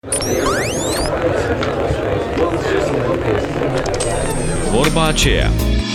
Vorba aceea.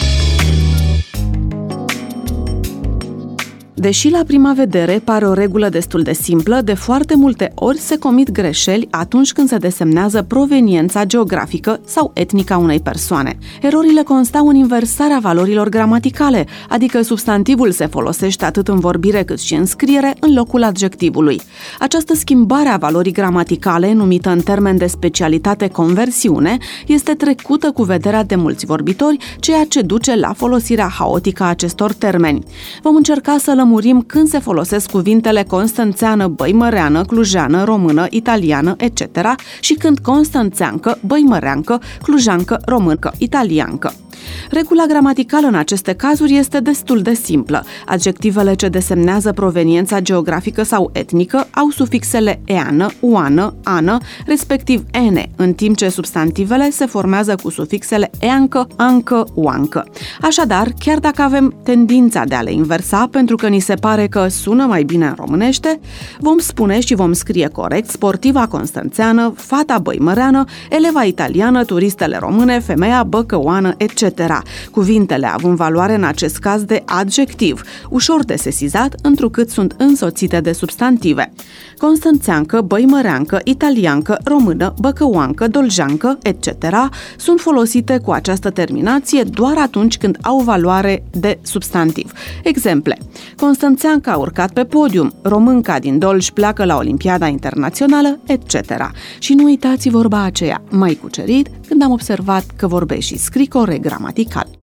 Deși la prima vedere pare o regulă destul de simplă, de foarte multe ori se comit greșeli atunci când se desemnează proveniența geografică sau etnică a unei persoane. Erorile constau în inversarea valorilor gramaticale, adică substantivul se folosește atât în vorbire cât și în scriere în locul adjectivului. Această schimbare a valorii gramaticale, numită în termen de specialitate conversiune, este trecută cu vederea de mulți vorbitori, ceea ce duce la folosirea haotică a acestor termeni. Vom încerca să lămurim când se folosesc cuvintele constanțeană, băimăreană, clujeană, română, italiană, etc. și când constanțeancă, băimăreancă, clujancă, româncă, italiancă. Regula gramaticală în aceste cazuri este destul de simplă. Adjectivele ce desemnează proveniența geografică sau etnică au sufixele eană, uană, ană, respectiv ene, în timp ce substantivele se formează cu sufixele eancă, ancă, uancă. Așadar, chiar dacă avem tendința de a le inversa, pentru că ni se pare că sună mai bine în românește, vom spune și vom scrie corect sportiva constanțeană, fata băimăreană, eleva italiană, turistele române, femeia băcăoană, etc. Cuvintele având valoare în acest caz de adjectiv, ușor de sesizat, întrucât sunt însoțite de substantive. Constanțeancă, băimăreancă, italiancă, română, băcăoancă, doljeancă, etc. sunt folosite cu această terminație doar atunci când au valoare de substantiv. Exemple: Constanțeancă a urcat pe podium, românca din Dolj pleacă la Olimpiada Internațională, etc. Și nu uitați vorba aceea, m-ai cucerit când am observat că vorbești și scrii corect gramatical.